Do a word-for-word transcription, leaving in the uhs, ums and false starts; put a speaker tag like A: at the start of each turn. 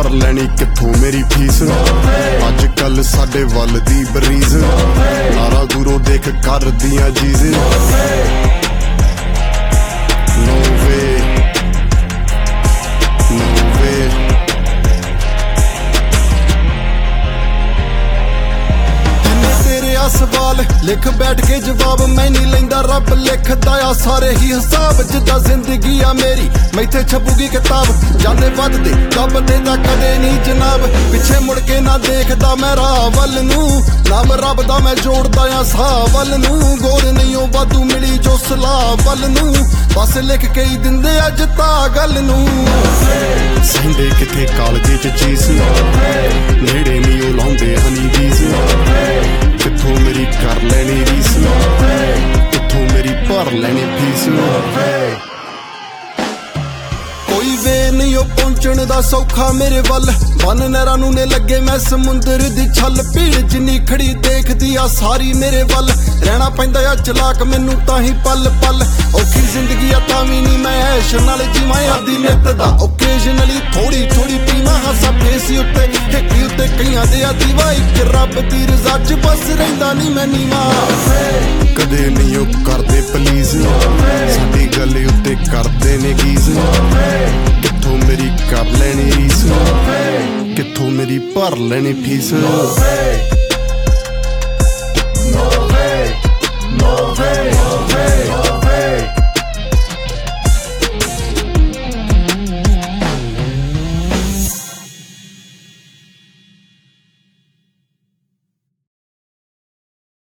A: भर लैनी कित्थों मेरी फीस अज कल साडे वल दी बरीज नारा दूरों देख कर दियां जीज नो वे नो वे सवाल लिख बैठ के जवाब मैं नहीं लेंदा रब लिखदा आ सारे ही हिसाब जिद्दां जिंदगी आ मेरी मैथे छपूगी किताब जाने वधदे दबदे तां कदे नहीं जनाब पिछे मुड़ के ना देखदा मैं राह वल नूं नाम रब दा मैं जोड़दा आ साह वल नूं गोर नहीं ओ वाधू मिली जो सलाह वल नूं बस लिख के ही दिंदे अज तां गल नूं सहिंदे किथे कालजे च चीज नेड़े नहीं ओ लाउंदे हनी बीज कित्थों मेरी कर लैनी रीस कित्थों मेरी भर लैनी फीस कोई वे नहीं ओ पहुंचण दा सौखा मेरे वल बन नैरां नूं ने लगे मैं समुंदर दी छल भीड़ जिन्नी खड़ी देखदी आ सारी मेरे वल रहना पैंदा आ चलाक मैनू ताही पल पल औखी जिंदगी आ तां वी नहीं मैं ऐश नाल जीवां आदी नित दा ओकेजनली थोड़ी थोड़ी पीवां हासा फेसी उत्ते ठेकी उत्ते कईयां दे आ दीवा इक रब दी रज़ा च बस रहिंदा नहीं मैं नीवां कदे नहीं ओ करदे प्लीज साडी गल उत्ते करदे ने गीज कित्थों मेरी कर लैनी रीस कित्थों मेरी भर लैनी फीस